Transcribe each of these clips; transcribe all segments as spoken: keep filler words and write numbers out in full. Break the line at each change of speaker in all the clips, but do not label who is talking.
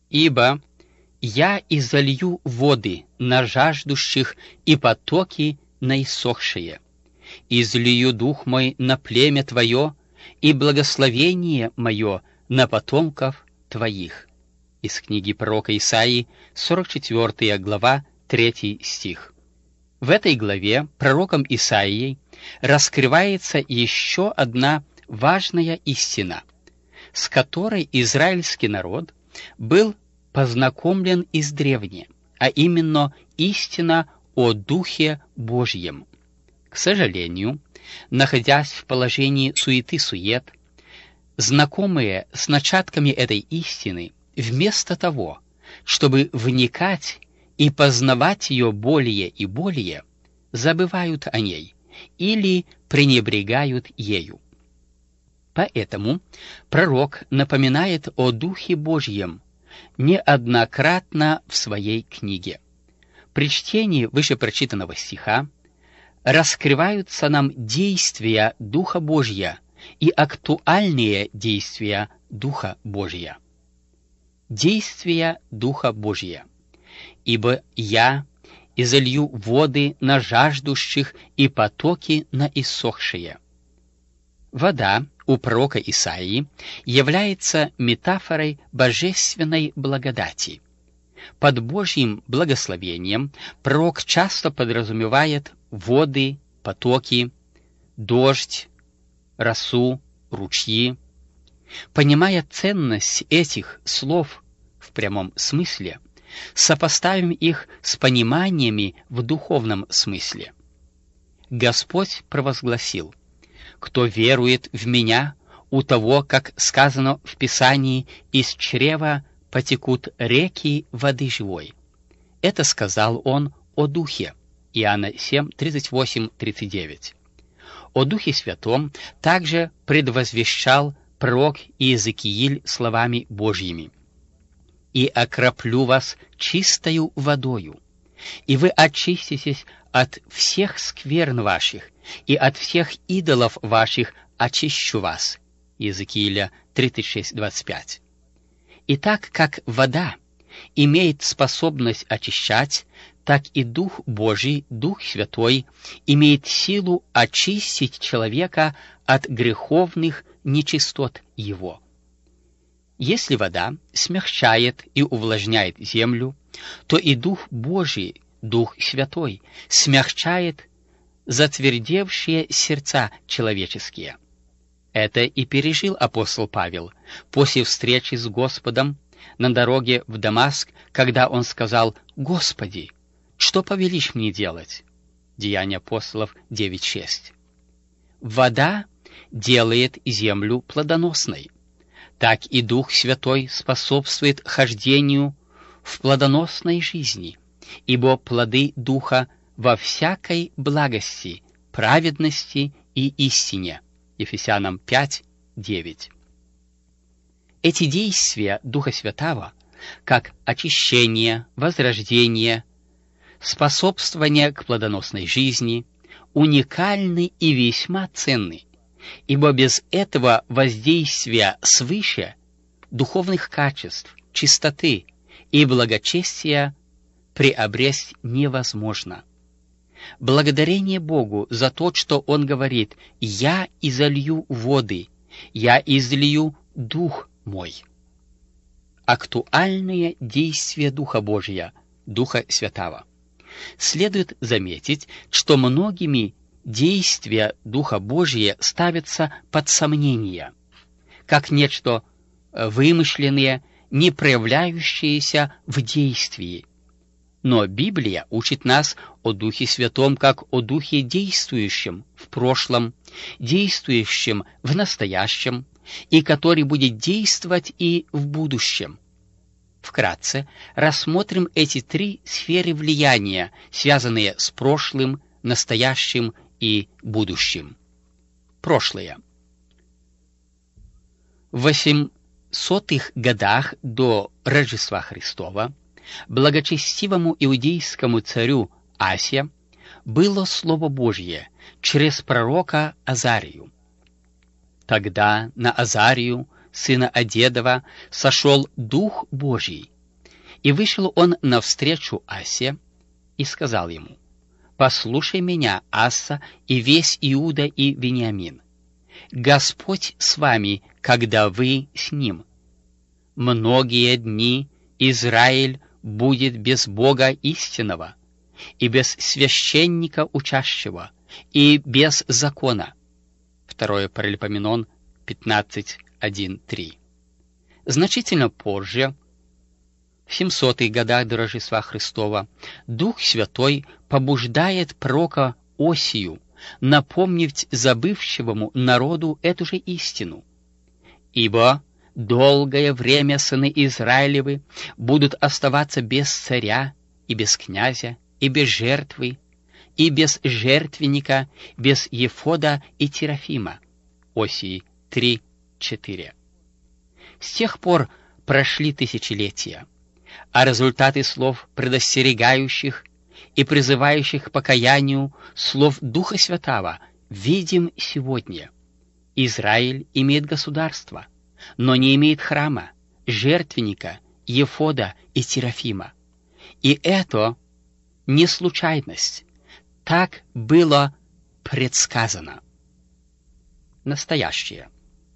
Ибо я изолью воды на жаждущих и потоки на иссохшие. Излию дух мой на племя твое, и благословение мое на потомков твоих». Из книги пророка Исаии, сорок четвёртая глава, третий стих. В этой главе пророком Исаией раскрывается еще одна важная истина, с которой израильский народ был познакомлен издревне, а именно истина о Духе Божьем. К сожалению, находясь в положении суеты-сует, знакомые с начатками этой истины, вместо того, чтобы вникать и познавать ее более и более, забывают о ней или пренебрегают ею. Поэтому пророк напоминает о Духе Божьем неоднократно в своей книге. При чтении вышепрочитанного стиха раскрываются нам действия Духа Божья и актуальные действия Духа Божья. Действия Духа Божья. «Ибо я изолью воды на жаждущих и потоки на иссохшие». Вода у пророка Исаии является метафорой божественной благодати. Под Божьим благословением пророк часто подразумевает воды, потоки, дождь, росу, ручьи. Понимая ценность этих слов в прямом смысле, сопоставим их с пониманиями в духовном смысле. Господь провозгласил: «Кто верует в Меня, у того, как сказано в Писании, из чрева потекут реки воды живой». Это сказал Он о Духе. Иоанна семь, тридцать восемь тридцать девять. О Духе Святом также предвозвещал пророк Иезекииль словами Божьими: «И окроплю вас чистою водою, и вы очиститесь от всех скверн ваших, и от всех идолов ваших очищу вас». Иезекииля тридцать шесть двадцать пять. И так как вода имеет способность очищать, так и Дух Божий, Дух Святой, имеет силу очистить человека от греховных нечистот его. Если вода смягчает и увлажняет землю, то и Дух Божий, Дух Святой, смягчает затвердевшие сердца человеческие. Это и пережил апостол Павел после встречи с Господом на дороге в Дамаск, когда он сказал: «Господи, что повелишь мне делать?» Деяния апостолов девять шесть. Вода делает землю плодоносной. Так и Дух Святой способствует хождению в плодоносной жизни, ибо плоды Духа во всякой благости, праведности и истине. Ефесянам пять девять. Эти действия Духа Святого, как очищение, возрождение, способствование к плодоносной жизни, уникальны и весьма ценны, ибо без этого воздействия свыше духовных качеств, чистоты и благочестия приобрести невозможно. Благодарение Богу за то, что Он говорит: «Я изолью воды, я излию Дух мой». Актуальные действия Духа Божия, Духа Святого. Следует заметить, что многими действия Духа Божия ставятся под сомнение, как нечто вымышленное, не проявляющееся в действии. Но Библия учит нас о Духе Святом как о Духе действующем в прошлом, действующем в настоящем и который будет действовать и в будущем. Вкратце рассмотрим эти три сферы влияния, связанные с прошлым, настоящим и будущим. Прошлое. В восьмисотых годах до Рождества Христова благочестивому иудейскому царю Асе было Слово Божье через пророка Азарию. Тогда на Азарию, сына Одедова, сошел Дух Божий, И вышел он навстречу Асе и сказал ему: «Послушай меня, Аса, и весь Иуда и Вениамин. Господь с вами, когда вы с ним. Многие дни Израиль будет без Бога истинного, и без священника учащего, и без закона». Второе Паралипоменон пятнадцать, один, три. Значительно позже, в семисотых годах до Рождества Христова, Дух Святой побуждает пророка Осию напомнить забывшему народу эту же истину. «Ибо долгое время сыны Израилевы будут оставаться без царя и без князя, и без жертвы, и без жертвенника, без ефода и терафима». Осии три, четыре. С тех пор прошли тысячелетия, а результаты слов предостерегающих и призывающих к покаянию, слов Духа Святого, видим сегодня. Израиль имеет государство, но не имеет храма, жертвенника, ефода и терафима. И это не случайность. Так было предсказано. Настоящее.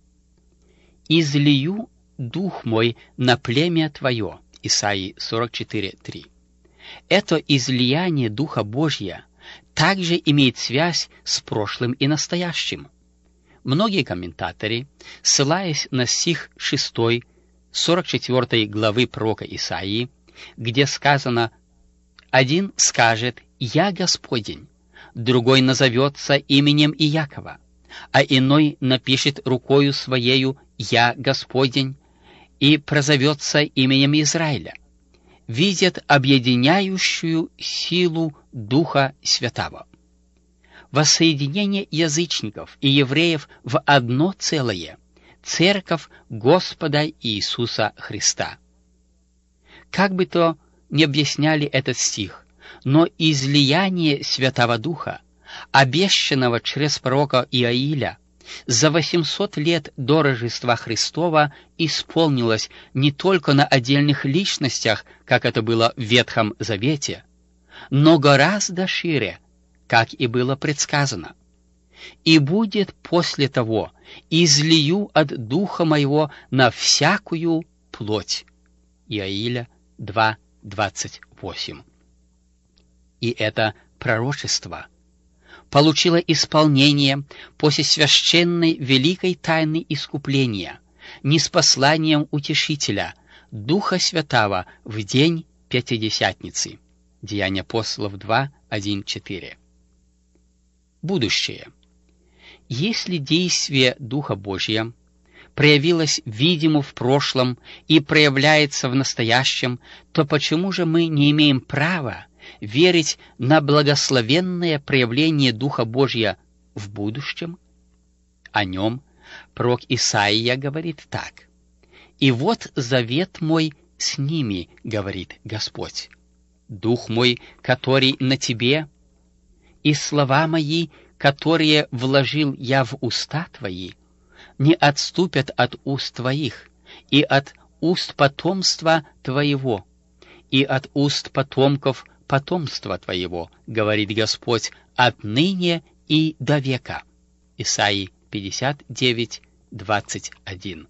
«Излию дух мой на племя твое» Исаии сорок четыре, три. Это излияние Духа Божия также имеет связь с прошлым и настоящим. Многие комментаторы, ссылаясь на стих шестой, сорок четвёртой главы пророка Исаии, где сказано: «Один скажет: Я Господень, другой назовется именем Иакова, а иной напишет рукою своею: Я Господень, и прозовется именем Израиля», видят объединяющую силу Духа Святого. Воссоединение язычников и евреев в одно целое — Церковь Господа Иисуса Христа. Как бы то ни объясняли этот стих, но излияние Святого Духа, обещанного через пророка Иоиля, за восемьсот лет до Рождества Христова исполнилось не только на отдельных личностях, как это было в Ветхом Завете, но гораздо шире, как и было предсказано. «И будет после того: излию от Духа Моего на всякую плоть». Иоиля два, двадцать восемь. И это пророчество получило исполнение после священной великой тайны искупления, ниспосланием Утешителя, Духа Святого в день Пятидесятницы. Деяния апостолов два, один, четыре. Будущее. Если действие Духа Божия проявилось видимо в прошлом и проявляется в настоящем, то почему же мы не имеем права верить на благословенное проявление Духа Божия в будущем? О нем пророк Исаия говорит так: «И вот завет мой с ними, говорит Господь, Дух мой, который на тебе, и слова мои, которые вложил я в уста твои, не отступят от уст твоих, и от уст потомства твоего, и от уст потомков потомства твоего, говорит Господь, отныне и до века». Исаии пятьдесят девять, двадцать один.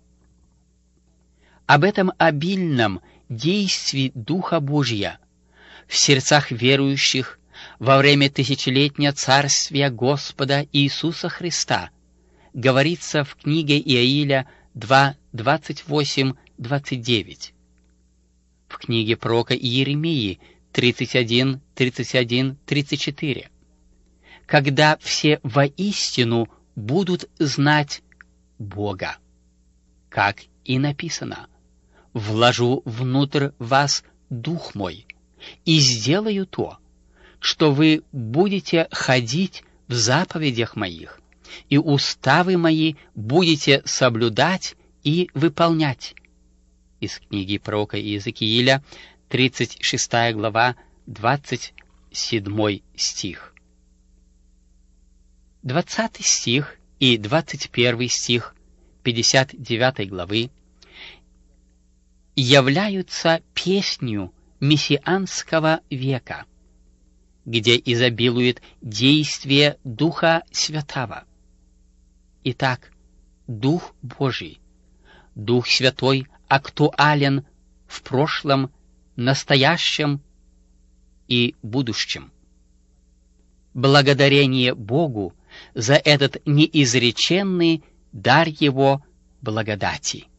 Об этом обильном действии Духа Божия в сердцах верующих во время тысячелетнего царствия Господа Иисуса Христа говорится в книге Иоиля два, двадцать восемь, двадцать девять, в книге пророка Иеремии тридцать один, тридцать один, тридцать четыре. «Когда все воистину будут знать Бога», как и написано: «Вложу внутрь вас Дух мой, и сделаю то, что вы будете ходить в заповедях моих, и уставы мои будете соблюдать и выполнять». Из книги пророка Иезекииля, тридцать шестая глава, двадцать седьмой стих. двадцатый стих и двадцать первый стих пятьдесят девятой главы являются песнью мессианского века, где изобилует действие Духа Святого. Итак, Дух Божий, Дух Святой актуален в прошлом, настоящем и будущем. Благодарение Богу за этот неизреченный дар Его благодати.